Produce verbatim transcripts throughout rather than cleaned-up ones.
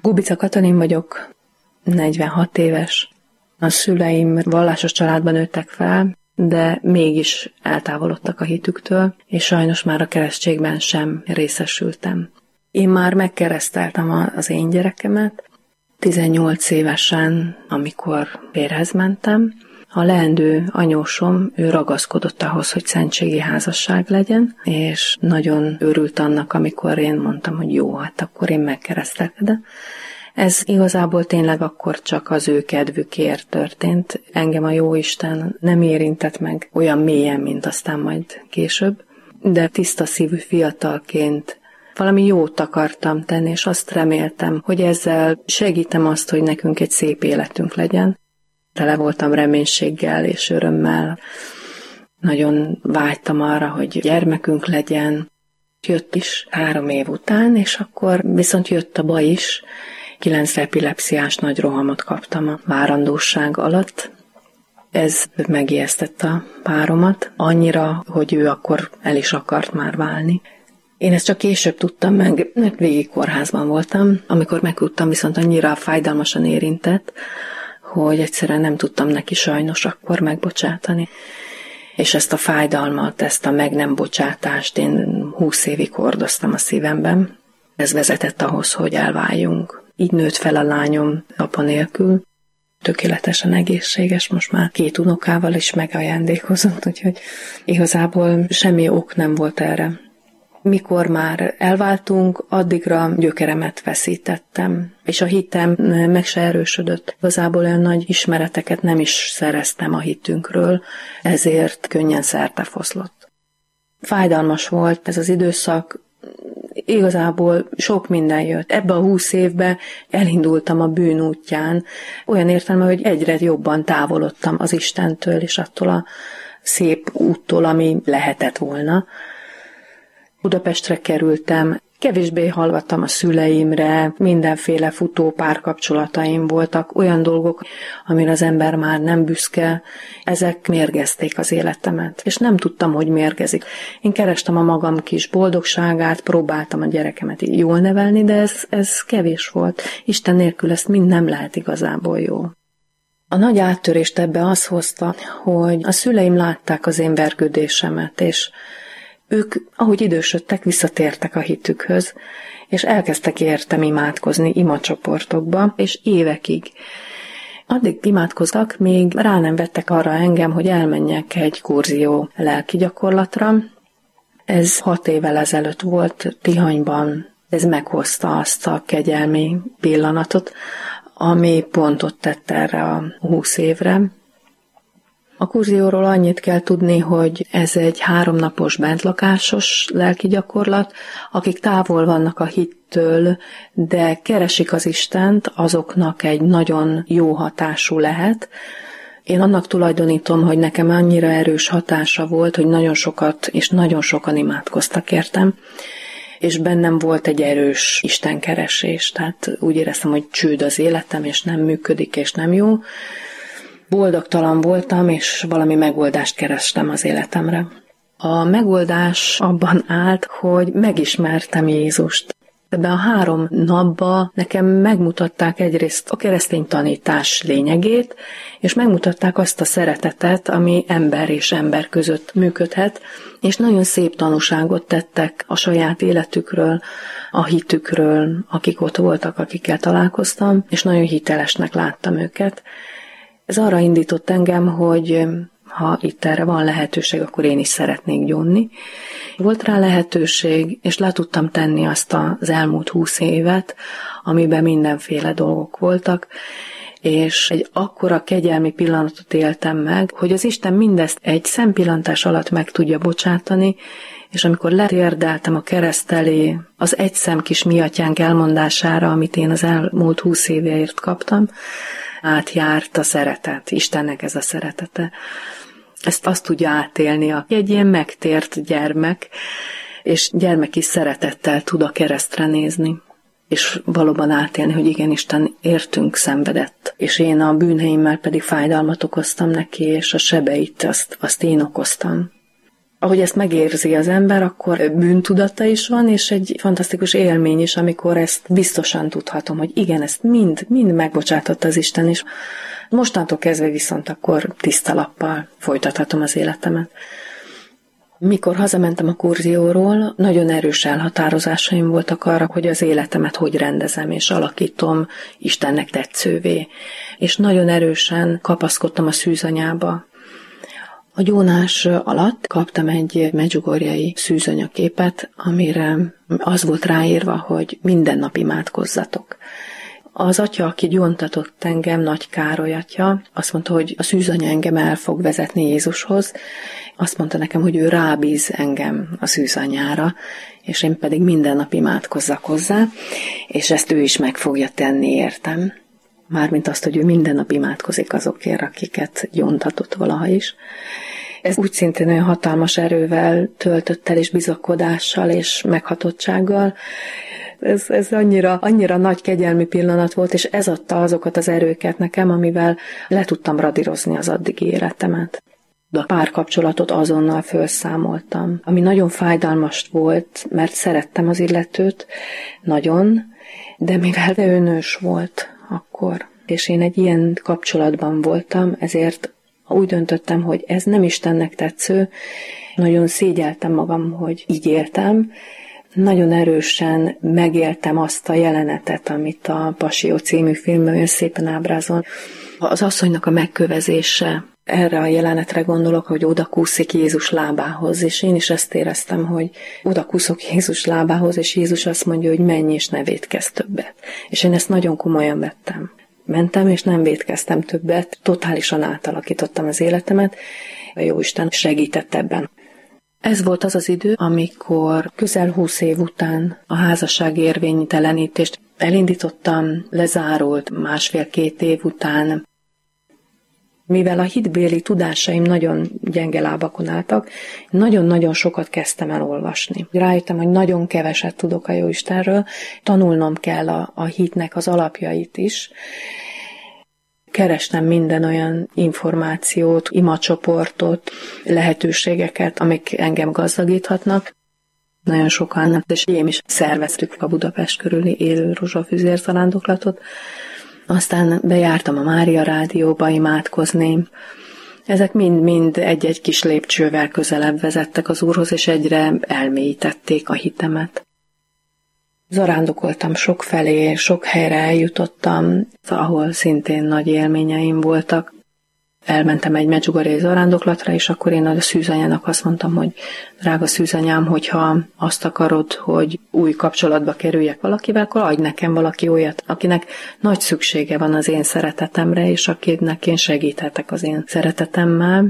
Gubica Katalin vagyok, negyvenhat éves. A szüleim vallásos családban nőttek fel, de mégis eltávolodtak a hitüktől, és sajnos már a keresztségben sem részesültem. Én már megkereszteltem az én gyerekemet. tizennyolc évesen, amikor férjhez mentem, a leendő anyósom, ő ragaszkodott ahhoz, hogy szentségi házasság legyen, és nagyon örült annak, amikor én mondtam, hogy jó, hát akkor én megkeresztelkedem. Ez igazából tényleg akkor csak az ő kedvükért történt. Engem a Jóisten nem érintett meg olyan mélyen, mint aztán majd később, de tiszta szívű fiatalként valami jót akartam tenni, és azt reméltem, hogy ezzel segítem azt, hogy nekünk egy szép életünk legyen. Tele voltam reménységgel és örömmel. Nagyon vágytam arra, hogy gyermekünk legyen. Jött is három év után, és akkor viszont jött a baj is. Kilenc epilepsziás nagy rohamot kaptam a várandóság alatt. Ez megijesztette a páromat, annyira, hogy ő akkor el is akart már válni. Én ezt csak később tudtam meg, mert végig kórházban voltam, amikor megtudtam, viszont annyira fájdalmasan érintett, hogy egyszerűen nem tudtam neki sajnos akkor megbocsátani. És ezt a fájdalmat, ezt a meg nem bocsátást én húsz évig hordoztam a szívemben. Ez vezetett ahhoz, hogy elváljunk. Így nőtt fel a lányom apa nélkül. Tökéletesen egészséges, most már két unokával is megajándékozott, úgyhogy igazából semmi ok nem volt erre. Mikor már elváltunk, addigra gyökeremet veszítettem, és a hitem meg se erősödött. Igazából olyan nagy ismereteket nem is szereztem a hitünkről, ezért könnyen szertefoszlott. Fájdalmas volt ez az időszak, igazából sok minden jött. Ebbe a húsz évbe elindultam a bűn útján, olyan értelme, hogy egyre jobban távolodtam az Istentől, és attól a szép úttól, ami lehetett volna. Budapestre kerültem, kevésbé hallgattam a szüleimre, mindenféle futó párkapcsolataim voltak, olyan dolgok, amire az ember már nem büszke, ezek mérgezték az életemet, és nem tudtam, hogy mérgezik. Én kerestem a magam kis boldogságát, próbáltam a gyerekemet jól nevelni, de ez, ez kevés volt. Isten nélkül ezt mind nem lehet igazából jó. A nagy áttörést ebbe az hozta, hogy a szüleim látták az én vergődésemet, és ők, ahogy idősödtek, visszatértek a hitükhöz, és elkezdtek értem imádkozni imacsoportokba, és évekig. Addig imádkoztak, még rá nem vettek arra engem, hogy elmenjek egy kurzió lelki gyakorlatra. Ez hat évvel ezelőtt volt Tihanyban. Ez meghozta azt a kegyelmi pillanatot, ami pontot tett erre a húsz évre. A kurzióról annyit kell tudni, hogy ez egy háromnapos bentlakásos lelki gyakorlat, akik távol vannak a hittől, de keresik az Istent, azoknak egy nagyon jó hatású lehet. Én annak tulajdonítom, hogy nekem annyira erős hatása volt, hogy nagyon sokat és nagyon sokan imádkoztak értem, és bennem volt egy erős istenkeresés, tehát úgy éreztem, hogy csőd az életem, és nem működik, és nem jó. Boldogtalan voltam, és valami megoldást kerestem az életemre. A megoldás abban állt, hogy megismertem Jézust. Ebben a három napban nekem megmutatták egyrészt a keresztény tanítás lényegét, és megmutatták azt a szeretetet, ami ember és ember között működhet, és nagyon szép tanúságot tettek a saját életükről, a hitükről, akik ott voltak, akikkel találkoztam, és nagyon hitelesnek láttam őket. Ez arra indított engem, hogy ha itt erre van lehetőség, akkor én is szeretnék gyónni. Volt rá lehetőség, és le tudtam tenni azt az elmúlt húsz évet, amiben mindenféle dolgok voltak, és egy akkora kegyelmi pillanatot éltem meg, hogy az Isten mindezt egy szempillantás alatt meg tudja bocsátani, és amikor letérdeltem a kereszt elé az egy szem kis miatyánk elmondására, amit én az elmúlt húsz évért kaptam, átjárt a szeretet, Istennek ez a szeretete. Ezt azt tudja átélni, aki egy ilyen megtért gyermek, és gyermeki szeretettel tud a keresztre nézni, és valóban átélni, hogy igen, Isten értünk szenvedett, és én a bűneimmel pedig fájdalmat okoztam neki, és a sebeit azt, azt én okoztam. Ahogy ezt megérzi az ember, akkor bűntudata is van, és egy fantasztikus élmény is, amikor ezt biztosan tudhatom, hogy igen, ezt mind, mind megbocsátott az Isten, és mostantól kezdve viszont akkor tiszta lappal folytathatom az életemet. Mikor hazamentem a kurzióról, nagyon erős elhatározásaim voltak arra, hogy az életemet hogy rendezem és alakítom Istennek tetszővé. És nagyon erősen kapaszkodtam a szűzanyába. A gyónás alatt kaptam egy medjugorjei szűzanyaképet, amire az volt ráírva, hogy minden nap imádkozzatok. Az atya, aki gyóntatott engem, Nagy Károly atya, azt mondta, hogy a szűzanya engem el fog vezetni Jézushoz. Azt mondta nekem, hogy ő rábíz engem a szűzanyára, és én pedig minden nap imádkozzak hozzá, és ezt ő is meg fogja tenni, értem. Mármint azt, hogy ő minden nap imádkozik azokért, akiket gyóntatott valaha is. Ez úgy szintén olyan hatalmas erővel töltött el, és bizakodással, és meghatottsággal. Ez, ez annyira, annyira nagy kegyelmi pillanat volt, és ez adta azokat az erőket nekem, amivel le tudtam radírozni az addigi életemet. A párkapcsolatot azonnal felszámoltam, ami nagyon fájdalmas volt, mert szerettem az illetőt, nagyon, de mivel ő nős volt akkor, és én egy ilyen kapcsolatban voltam, ezért úgy döntöttem, hogy ez nem Istennek tetsző, nagyon szégyeltem magam, hogy így éltem, nagyon erősen megéltem azt a jelenetet, amit a Passió című filmben olyan szépen ábrázol. Az asszonynak a megkövezése, erre a jelenetre gondolok, hogy oda kúszik Jézus lábához, és én is ezt éreztem, hogy oda kúszok Jézus lábához, és Jézus azt mondja, hogy menj és ne vétkezz többet. És én ezt nagyon komolyan vettem. Mentem, és nem vétkeztem többet, totálisan átalakítottam az életemet, a Jóisten segített ebben. Ez volt az az idő, amikor közel húsz év után a házasság érvénytelenítést elindítottam, lezárult másfél-két év után. Mivel a hitbéli tudásaim nagyon gyenge lábakon álltak, nagyon-nagyon sokat kezdtem el olvasni. Rájöttem, hogy nagyon keveset tudok a Jóistenről, tanulnom kell a, a hitnek az alapjait is. Kerestem minden olyan információt, imacsoportot, lehetőségeket, amik engem gazdagíthatnak. Nagyon sokan, és én is szerveztük a Budapest körüli élő rózsafüzér zarándoklatot. Aztán bejártam a Mária Rádióba imádkozni. Ezek mind-mind egy-egy kis lépcsővel közelebb vezettek az Úrhoz, és egyre elmélyítették a hitemet. Zarándokoltam sokfelé, sok helyre eljutottam, ahol szintén nagy élményeim voltak. Elmentem egy medjugorjei zarándoklatra, és akkor én a szűzanyának azt mondtam, hogy drága szűzanyám, hogyha azt akarod, hogy új kapcsolatba kerüljek valakivel, akkor adj nekem valaki olyat, akinek nagy szüksége van az én szeretetemre, és akinek én segíthetek az én szeretetemmel.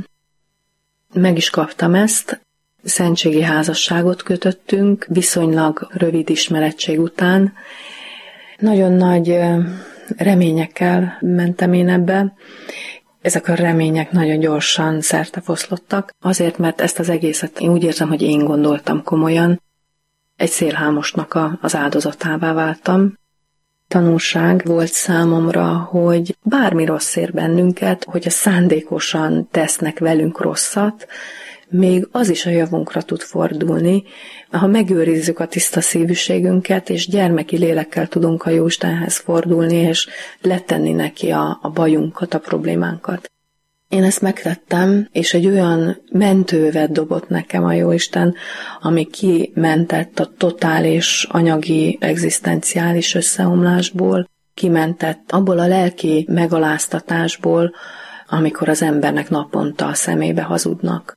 Meg is kaptam ezt. Szentségi házasságot kötöttünk, viszonylag rövid ismerettség után. Nagyon nagy reményekkel mentem én ebbe. Ezek a remények nagyon gyorsan szertefoszlottak, azért, mert ezt az egészet én úgy érzem, hogy én gondoltam komolyan. Egy szélhámosnak a, az áldozatává váltam. Tanulság volt számomra, hogy bármi rossz ér bennünket, hogyha szándékosan tesznek velünk rosszat, még az is a javunkra tud fordulni, ha megőrizzük a tiszta szívűségünket, és gyermeki lélekkel tudunk a Jóistenhez fordulni, és letenni neki a, a bajunkat, a problémánkat. Én ezt megtettem, és egy olyan mentővet dobott nekem a Jóisten, ami kimentett a totális anyagi, egzisztenciális összeomlásból, kimentett abból a lelki megaláztatásból, amikor az embernek naponta a szemébe hazudnak.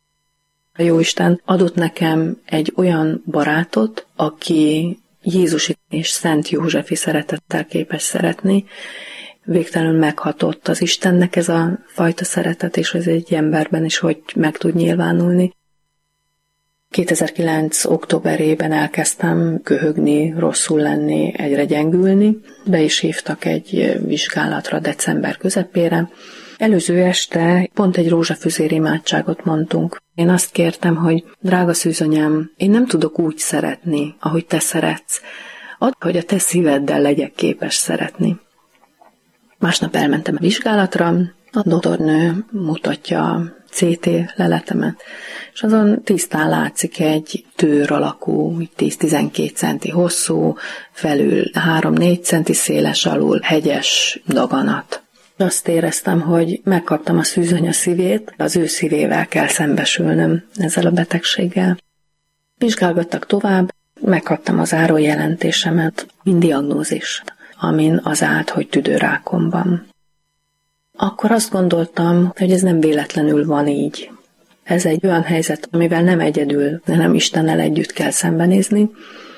A Jóisten adott nekem egy olyan barátot, aki Jézusi és Szent Józsefi szeretettel képes szeretni. Végtelenül meghatott az Istennek ez a fajta szeretet, és ez egy emberben is hogy meg tud nyilvánulni. kétezer-kilenc októberében elkezdtem köhögni, rosszul lenni, egyre gyengülni. Be is hívtak egy vizsgálatra december közepére. Előző este pont egy rózsafüzér imádságot mondtunk. Én azt kértem, hogy drága szűzanyám, én nem tudok úgy szeretni, ahogy te szeretsz. Add, hogy a te szíveddel legyek képes szeretni. Másnap elmentem a vizsgálatra, A doktornő mutatja a cé té leletemet, és azon tisztán látszik egy tőr alakú, tíz-tizenkét centi hosszú, felül három-négy centi széles, alul hegyes daganat. Azt éreztem, hogy megkaptam a szűzanya szívét, az ő szívével kell szembesülnöm ezzel a betegséggel. Vizsgálgattak tovább, megkaptam az zárójelentésemet, mint diagnózist, amin az állt, hogy tüdőrákom van. Akkor azt gondoltam, hogy ez nem véletlenül van így. Ez egy olyan helyzet, amivel nem egyedül, hanem Istennel együtt kell szembenézni,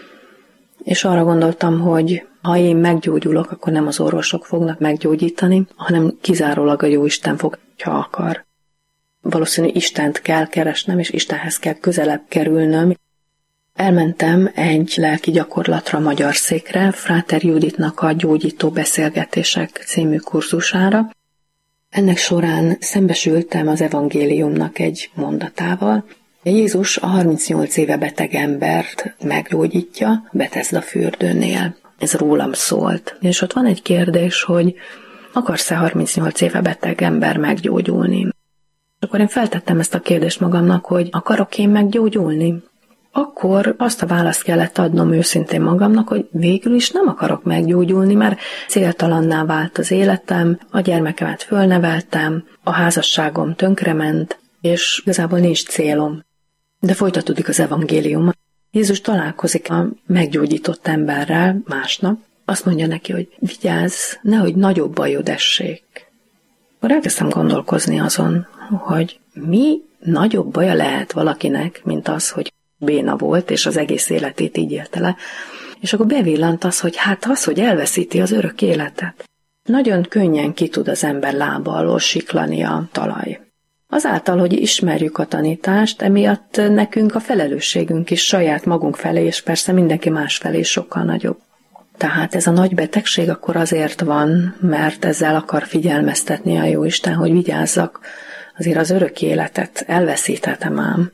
és arra gondoltam, hogy ha én meggyógyulok, akkor nem az orvosok fognak meggyógyítani, hanem kizárólag a Jóisten fog, ha akar. Valószínű Istent kell keresnem, és Istenhez kell közelebb kerülnöm. Elmentem egy lelki gyakorlatra magyar székre, Fráter Juditnak a Gyógyító beszélgetések című kurzusára. Ennek során szembesültem az evangéliumnak egy mondatával. Jézus a harmincnyolc éve beteg embert meggyógyítja Betesda fürdőnél. Ez rólam szólt. És ott van egy kérdés, hogy akarsz-e harmincnyolc éve beteg ember meggyógyulni? És akkor én feltettem ezt a kérdést magamnak, hogy akarok én meggyógyulni? Akkor azt a választ kellett adnom őszintén magamnak, hogy végül is nem akarok meggyógyulni, mert céltalanná vált az életem, a gyermekemet fölneveltem, a házasságom tönkrement, és igazából nincs célom. De folytatódik az evangélium. Jézus találkozik a meggyógyított emberrel másnap, azt mondja neki, hogy vigyázz, nehogy nagyobb bajod essék. Akkor elkezdtem gondolkozni azon, hogy mi nagyobb baja lehet valakinek, mint az, hogy béna volt, és az egész életét így élte le. És akkor bevillant az, hogy hát az, hogy elveszíti az örök életet. Nagyon könnyen ki tud az ember lába alól siklani a talaj. Azáltal, hogy ismerjük a tanítást, emiatt nekünk a felelősségünk is saját magunk felé, és persze mindenki más felé sokkal nagyobb. Tehát ez a nagy betegség akkor azért van, mert ezzel akar figyelmeztetni a Jóisten, hogy vigyázzak, azért az örök életet elveszíthetem ám.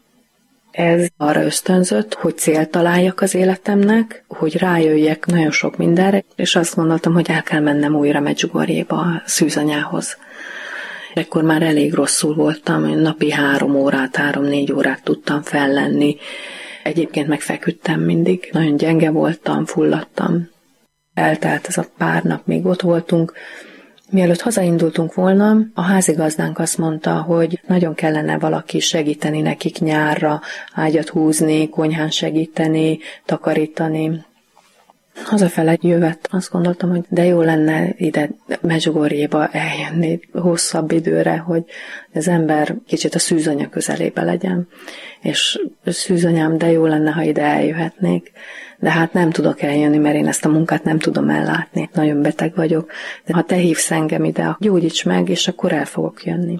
Ez arra ösztönzött, hogy célt találjak az életemnek, hogy rájöjjek nagyon sok mindenre, és azt gondoltam, hogy el kell mennem újra Medjugorjéba a szűzanyához. Ekkor már elég rosszul voltam, napi három órát, három-négy órát tudtam fellenni. Egyébként megfeküdtem mindig, nagyon gyenge voltam, fulladtam. Eltelt ez a pár nap, még ott voltunk. Mielőtt hazaindultunk volna, a házigazdánk azt mondta, hogy nagyon kellene valaki segíteni nekik nyárra, ágyat húzni, konyhán segíteni, takarítani. Hazafele jövet, azt gondoltam, hogy de jó lenne ide Medjugorjéba eljönni hosszabb időre, hogy az ember kicsit a szűzanya közelébe legyen. És szűzanyám, de jó lenne, ha ide eljöhetnék. De hát nem tudok eljönni, mert én ezt a munkát nem tudom ellátni. Nagyon beteg vagyok. De ha te hívsz engem ide, gyógyíts meg, és akkor el fogok jönni.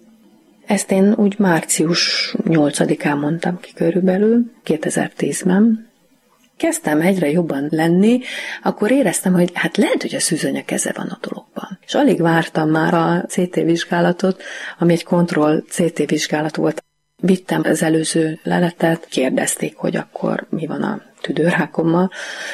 Ezt én úgy március nyolcadikán mondtam ki körülbelül, kétezer-tízben. Kezdtem egyre jobban lenni, akkor éreztem, hogy hát lehet, hogy a szűzanya keze van a dologban. És alig vártam már a cé té vizsgálatot, ami egy kontroll cé té vizsgálat volt. Vittem az előző leletet, kérdezték, hogy akkor mi van a tüdőrákommal.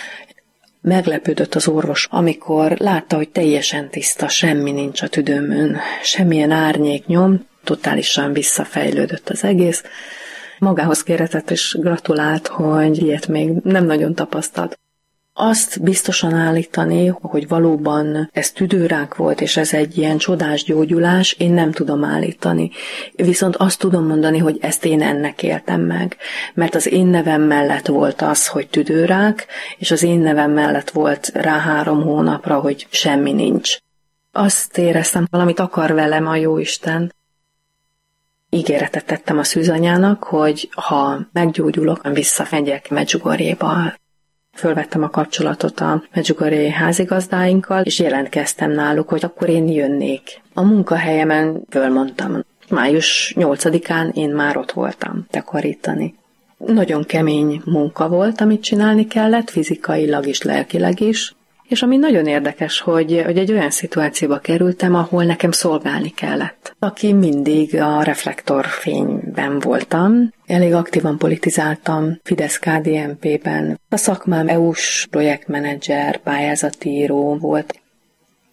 Meglepődött az orvos, amikor látta, hogy teljesen tiszta, semmi nincs a tüdőmön, semmilyen árnyék nyom, totálisan visszafejlődött az egész. Magához kérhetett és gratulált, hogy ilyet még nem nagyon tapasztalt. Azt biztosan állítani, hogy valóban ez tüdőrák volt, és ez egy ilyen csodás gyógyulás, én nem tudom állítani. Viszont azt tudom mondani, hogy ezt én ennek éltem meg. Mert az én nevem mellett volt az, hogy tüdőrák, és az én nevem mellett volt rá három hónapra, hogy semmi nincs. Azt éreztem, valamit akar velem a Jóisten. Ígéretet tettem a szűzanyának, hogy ha meggyógyulok, visszamegyek Medjugorjéba. Fölvettem a kapcsolatot a medjugorjei házigazdáinkkal, és jelentkeztem náluk, hogy akkor én jönnék. A munkahelyemen fölmondtam. május nyolcadikán én már ott voltam takarítani. Nagyon kemény munka volt, amit csinálni kellett, fizikailag is, lelkileg is. És ami nagyon érdekes, hogy, hogy egy olyan szituációba kerültem, ahol nekem szolgálni kellett. Aki mindig a reflektorfényben voltam, elég aktívan politizáltam Fidesz-ká dé en pé-ben. A szakmám é u-s projektmenedzser, pályázatíró volt.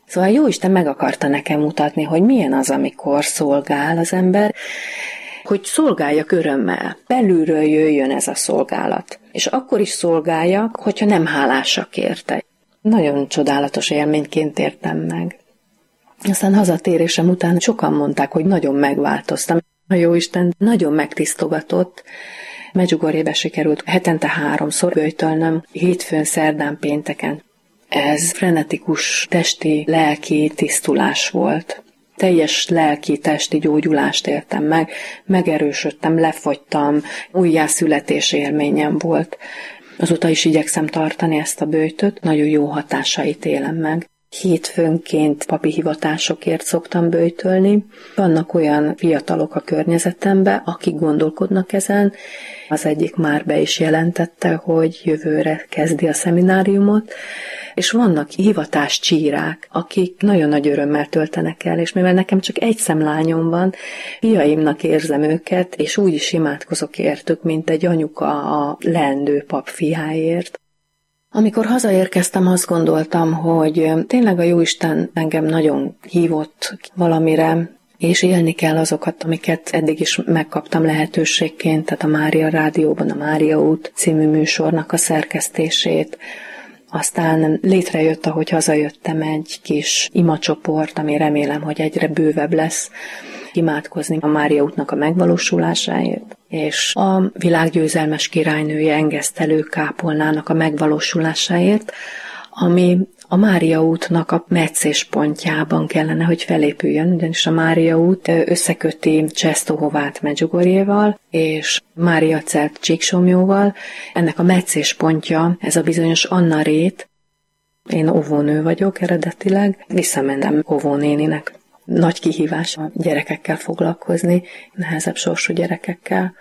Szóval Jóisten meg akarta nekem mutatni, hogy milyen az, amikor szolgál az ember, hogy szolgáljak örömmel, belülről jöjjön ez a szolgálat. És akkor is szolgáljak, hogyha nem hálásak érte. Nagyon csodálatos élményként értem meg. Aztán hazatérésem után sokan mondták, hogy nagyon megváltoztam. A Jóisten nagyon megtisztogatott. Medjugorjébe sikerült hetente háromszor böjtölnöm, hétfőn, szerdán, pénteken. Ez frenetikus testi, lelki tisztulás volt. Teljes lelki, testi gyógyulást éltem meg, megerősödtem, lefogytam, újjászületés élményem volt. Azóta is igyekszem tartani ezt a böjtöt, nagyon jó hatásait élem meg. Hétfőnként papi hivatásokért szoktam böjtölni. Vannak olyan fiatalok a környezetemben, akik gondolkodnak ezen. Az egyik már be is jelentette, hogy jövőre kezdi a szemináriumot, és vannak hivatáscsírák, akik nagyon nagy örömmel töltenek el, és mivel nekem csak egy szemlányom van, fiaimnak érzem őket, és úgy is imádkozok értük, mint egy anyuka a leendő pap fiáért. Amikor hazaérkeztem, azt gondoltam, hogy tényleg a Jóisten engem nagyon hívott valamire, és élni kell azokat, amiket eddig is megkaptam lehetőségként, tehát a Mária Rádióban a Mária út című műsornak a szerkesztését. Aztán létrejött, ahogy hazajöttem, egy kis imacsoport, ami remélem, hogy egyre bővebb lesz, imádkozni a Mária útnak a megvalósulásáért, és a világgyőzelmes királynője engesztelő kápolnának a megvalósulásáért, ami a Mária útnak a meccéspontjában kellene, hogy felépüljön, ugyanis a Mária út összeköti Csestohovát Medjugorjéval, és Mária Celt Csíksomjóval. Ennek a meccéspontja, ez a bizonyos Anna rét, én óvónő vagyok eredetileg, visszamentem óvónéninek. Nagy kihívás a gyerekekkel foglalkozni, nehezebb sorsú gyerekekkel,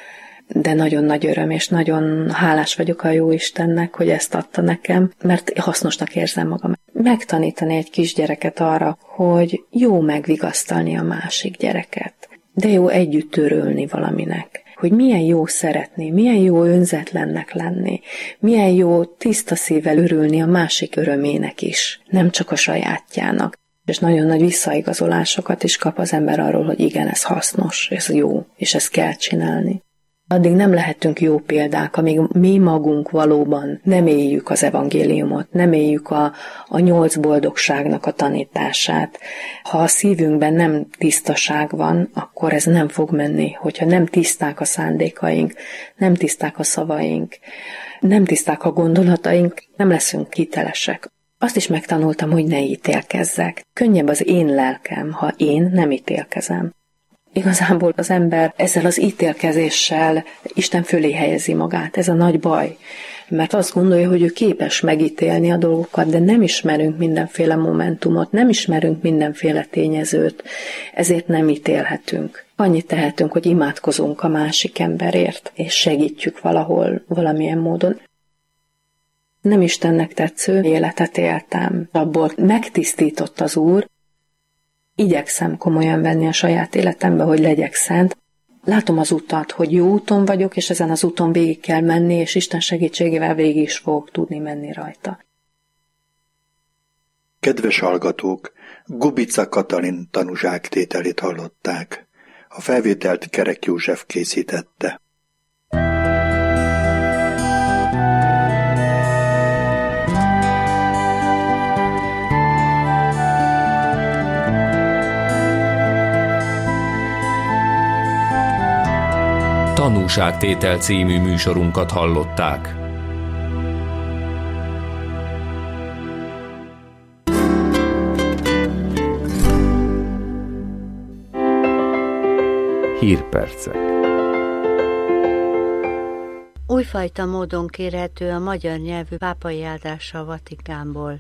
de nagyon nagy öröm, és nagyon hálás vagyok a Jóistennek, hogy ezt adta nekem, mert hasznosnak érzem magam. Megtanítani egy kisgyereket arra, hogy jó megvigasztalni a másik gyereket, de jó együtt örülni valaminek, hogy milyen jó szeretni, milyen jó önzetlennek lenni, milyen jó tiszta szívvel örülni a másik örömének is, nem csak a sajátjának. És nagyon nagy visszaigazolásokat is kap az ember arról, hogy igen, ez hasznos, ez jó, és ezt kell csinálni. Addig nem lehetünk jó példák, amíg mi magunk valóban nem éljük az evangéliumot, nem éljük a, a nyolc boldogságnak a tanítását. Ha a szívünkben nem tisztaság van, akkor ez nem fog menni. Hogyha nem tiszták a szándékaink, nem tiszták a szavaink, nem tiszták a gondolataink, nem leszünk hitelesek. Azt is megtanultam, hogy ne ítélkezzek. Könnyebb az én lelkem, ha én nem ítélkezem. Igazából az ember ezzel az ítélkezéssel Isten fölé helyezi magát. Ez a nagy baj. Mert azt gondolja, hogy ő képes megítélni a dolgokat, de nem ismerünk mindenféle momentumot, nem ismerünk mindenféle tényezőt, ezért nem ítélhetünk. Annyit tehetünk, hogy imádkozunk a másik emberért, és segítjük valahol, valamilyen módon. Nem Istennek tetsző életet éltem. Abból megtisztított az Úr. Igyekszem komolyan venni a saját életembe, hogy legyek szent. Látom az utat, hogy jó úton vagyok, és ezen az úton végig kell menni, és Isten segítségével végig is fogok tudni menni rajta. Kedves hallgatók, Gubica Katalin tanúságtételét hallották. A felvételt Kerek József készítette. Tanúságtétel című műsorunkat hallották. Hírpercek. Újfajta módon kérhető a magyar nyelvű pápai áldása a Vatikánból.